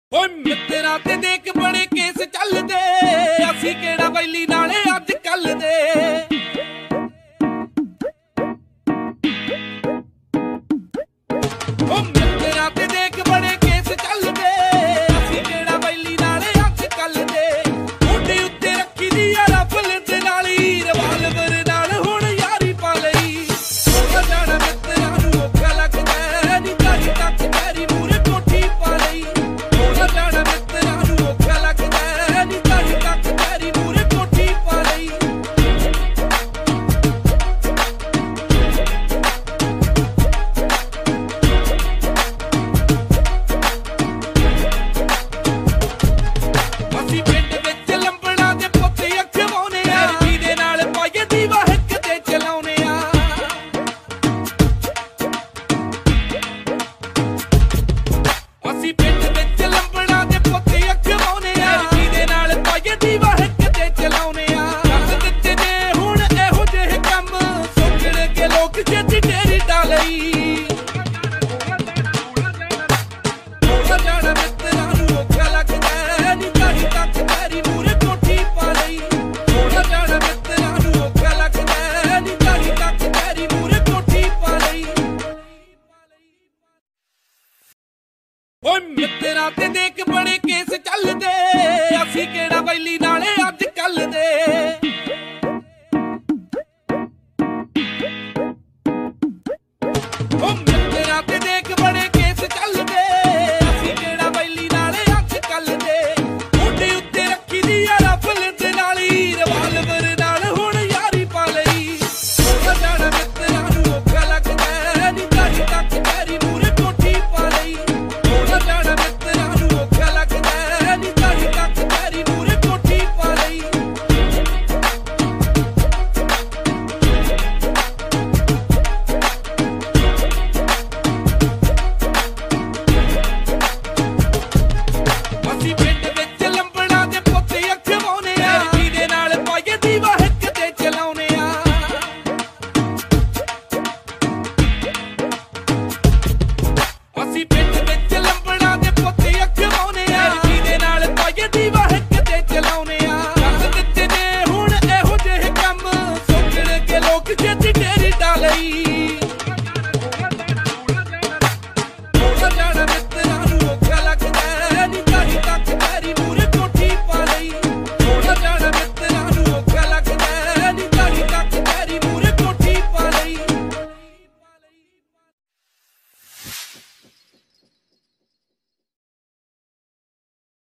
ਓਏ ਮਿੱਤਰਾਂ ਤੇ ਦੇਖ ਬੜੇ ਕੇਸ ਚੱਲਦੇ, ਅਸੀਂ ਕਿਹੜਾ ਵੈਲੀ ਨਾਲੇ ਅੱਜ ਕੱਲ ਦੇ। ਓ ਮਿੱਤਰਾਂ ਤੇ ਦੇਖ ਬੜੇ ਕੇਸ ਚੱਲਦੇ, ਅਸੀਂ ਕਿਹੜਾ ਵੈਲੀ ਨਾਲੇ ਅੱਜ ਕੱਲ ਦੇ। ਮੋਢੇ ਉੱਤੇ ਰੱਖੀ ਦੀ ਆ ਰਫਲ ਦੇ ਨਾਲੀ, ਰਿਵਾਲਵਰ ਨਾਲ ਹੁਣ ਯਾਰੀ ਪਾ ਲਈ। ਹੋ ਜਾਣਾ ਮਿੱਤਰਾਂ ਨੂੰ ਔਖਾ ਲੱਗਦਾ, ਨੀ ਤਾਰੀ ਤੱਕ ਤੇਰੀ ਮੂਹਰੇ ਕੋਠੀ ਪਾ ਲਈ। ਹੋ ਜਾਣਾ ਮਿੱਤਰਾਂ ਨੂੰ ਔਖਾ ਲੱਗਦਾ, ਨੀ ਤਾਰੀ ਤੱਕ ਤੇਰੀ ਮੂਹਰੇ ਕੋਠੀ ਪਾ ਲਈ। ਅਸੀਂ ਪਿੰਡ ਵਿੱਚ ਲੰਬੜਾਂ ਦੇ ਪੁੱਤ ਅਖਵਾਉਣੇ ਆ, ਜਿਹਦੇ ਨਾਲ ਪਾਈਏ ਦੀਵਾ ਹਿੱਕ ਤੇ ਚਲਾਉਣੇ ਆ। ਅਸੀਂ ਪਿੰਡ ਵਿੱਚ ਲੰਬੜਾਂ ਦੇ ਪੁੱਤ ਅਖਵਾਉਣੇ ਆ, ਜਿਹਦੇ ਨਾਲ ਪਾਈਏ ਦੀਵਾ ਹਿੱਕ ਤੇ ਚਲਾਉਣੇ ਆ। ਕਰ ਦਿੱਤੇ ਨੇ ਹੁਣ ਇਹੋ ਜਿਹੇ ਕੰਮ, ਸੋਚਣ ਕੇ ਲੋਕ ਛੇਤੀ ਢੇਰੀ ਡਾ ਲਈ। ਹੋ ਜਾਣਾ ਮਿੱਤਰਾਂ ਨੂੰ ਔਖਾ ਲੱਗਦਾ, ਨੀ ਤਾਰੀ ਤੱਕ ਤੇਰੀ ਮੂਹਰੇ ਕੋਠੀ ਪਾ ਲਈ। ਹੋ ਜਾਣਾ ਮਿੱਤਰਾਂ ਨੂੰ ਔਖਾ ਲੱਗਦਾ, ਨੀ ਤਾਰੀ ਤੱਕ ਤੇਰੀ ਮੂਹਰੇ ਕੋਠੀ ਪਾ ਲਈ। ਓਏ ਮਿੱਤਰਾਂ ਤੇ ਦੇਖ ਬੜੇ ਕੇਸ ਚੱਲਦੇ, ਅਸੀਂ ਕਿਹੜਾ ਵੈਲੀ ਨਾਲੇ ਅੱਜ ਕੱਲ ਦੇ।